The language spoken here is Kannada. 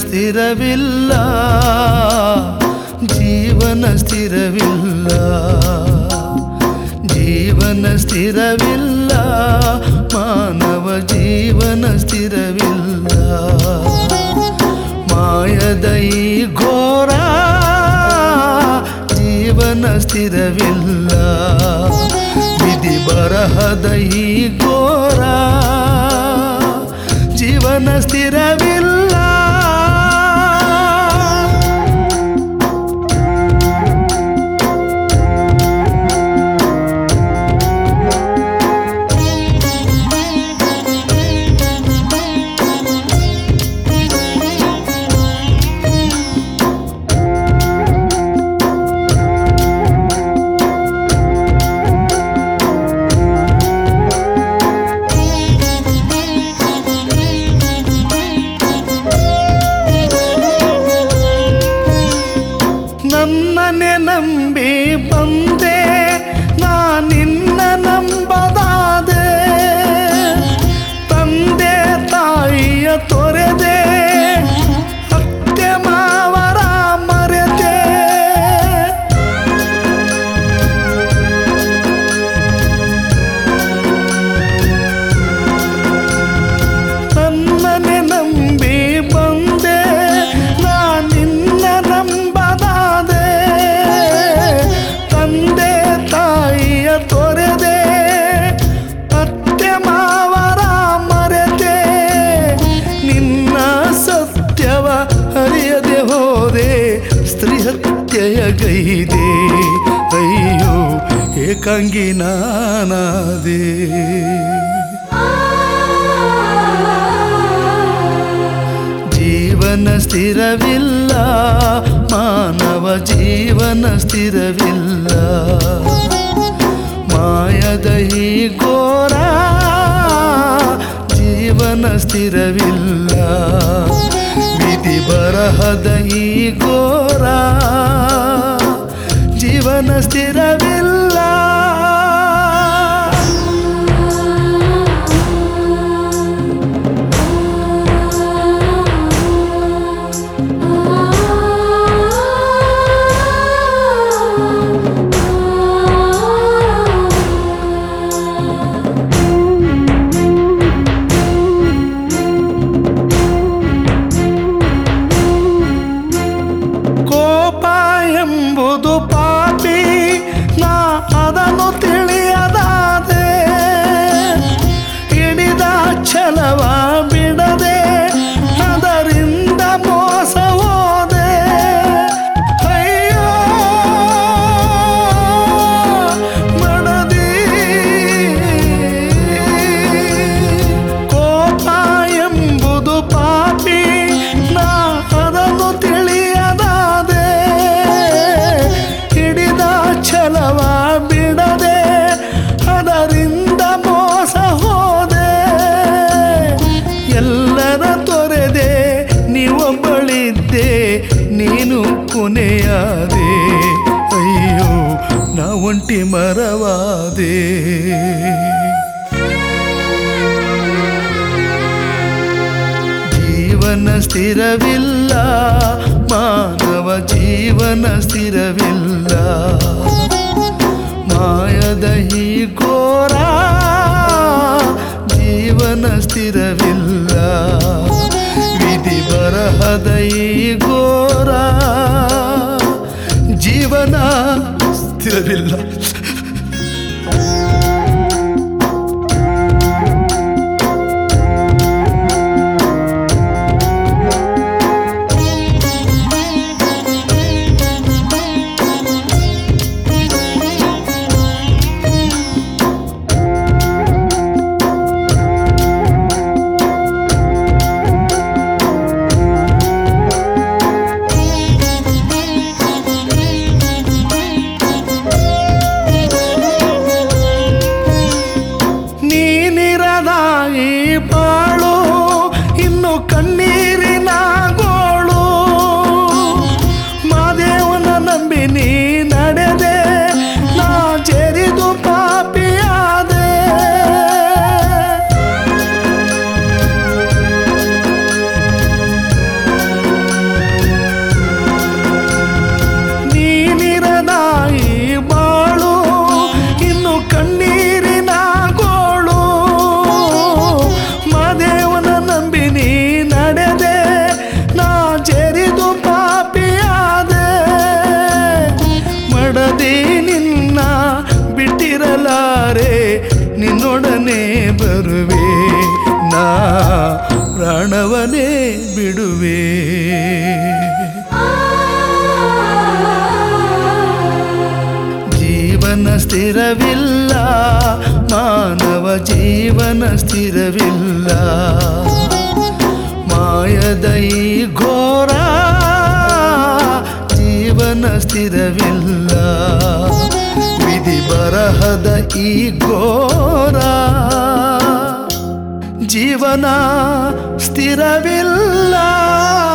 ಸ್ಥಿರವಿಲ್ಲ, ಜೀವನ ಸ್ಥಿರವಿಲ್ಲ, ಜೀವನ ಸ್ಥಿರವಿಲ್ಲ, ಮಾನವ ಜೀವನ ಸ್ಥಿರವಿಲ್ಲ. ಮಾಯದ ಈ ಘೋರ ಜೀವನ ಸ್ಥಿರವಿಲ್ಲ, ವಿಧಿ ಬರಹದ ಈ ಘೋರ ಜೀವನ ಸ್ಥಿರವಿಲ್ಲ. ನನ್ನನೆ ನಂಬಿ ಬಂದೆ ನಾ ನಿನ್ನ ನಂಬದಾದೆ, ತಂದೆ ತಾಯಿಯ ತೊರೆದೆ, ಅತ್ತೆ ಮಾವರ ಮರೆತೆ. ನನ್ನನೆ ನಂಬಿ ಬಂದೆ ನಾ ನಿನ್ನ ನಂಬದಾದೆ, ತಂದೆ ತಾಯಿಯ ತೊರೆದೆ, ಅತ್ತೆ ಮಾವರ ಮರೆತೆ. ನಿನ್ನ ಸತ್ಯವ ಅರಿಯದೆ ಹೋದೆ, ಸ್ತ್ರೀ ಹತ್ಯೆಯ ಗೈದೆ, ಅಯ್ಯೋ ಏಕಾಂಗಿ ನಾನಾದೆ. ಜೀವನ ಸ್ಥಿರವಿಲ್ಲ, ಮಾನವ ಜೀವನ ಸ್ಥಿರವಿಲ್ಲ. ಮಾಯದ ಈ ಘೋರ ಜೀವನ ಸ್ಥಿರವಿಲ್ಲ, ವಿಧಿ ಬರಹದ ಈ ಘೋರ ಜೀವನ ಸ್ಥಿರವಿಲ್ಲ. ಎಂಬುದು ಪಾಪಿ, ನಾ ಅದನ್ನು ತಿಳಿಯದಾದೆ, ಹಿಡಿದ ಛಲವ ಬಿಡದೆ ಅದರಿಂದ ಮೋಸ ಹೋದೆ. ಅಯ್ಯೋ ಮಡದಿ, ಕೋಪ ಎಂಬುದು ಪಾಪಿ, ನಾ ಅದನ್ನು ತಿಳಿಯದಾದೆ, ಛಲವ ಬಿಡದೆ ಅದರಿಂದ ಮೋಸ ಹೋದೆ. ಎಲ್ಲರ ತೊರೆದೆ ನೀವೊಬ್ಬಳಿದ್ದೆ, ನೀನು ಕೊನೆಯಾದೆ, ಅಯ್ಯೋ ನಾ ಒಂಟಿ ಮರವಾದೆ. ಜೀವನ ಸ್ಥಿರವಿಲ್ಲ, ಮಾನವ ಜೀವನ ಸ್ಥಿರವಿಲ್ಲ. ಮಾಯದ ಈ ಘೋರ ಜೀವನ ಸ್ಥಿರವಿಲ್ಲ, ವಿಧಿ ಬರಹದ ಈ ಘೋರ ಜೀವನ ಸ್ಥಿರವಿಲ್ಲ. ಪ್ರಾಣವನೇ ಬಿಡುವೆ. ಜೀವನ ಸ್ಥಿರವಿಲ್ಲ, ಮಾನವ ಜೀವನ ಸ್ಥಿರವಿಲ್ಲ. ಮಾಯದ ಈ ಘೋರ ಜೀವನ ಸ್ಥಿರವಿಲ್ಲ. ವಿಧಿ ಬರಹದ ಈ ಘೋರ ಜೀವನ ಸ್ಥಿರವಿಲ್ಲ.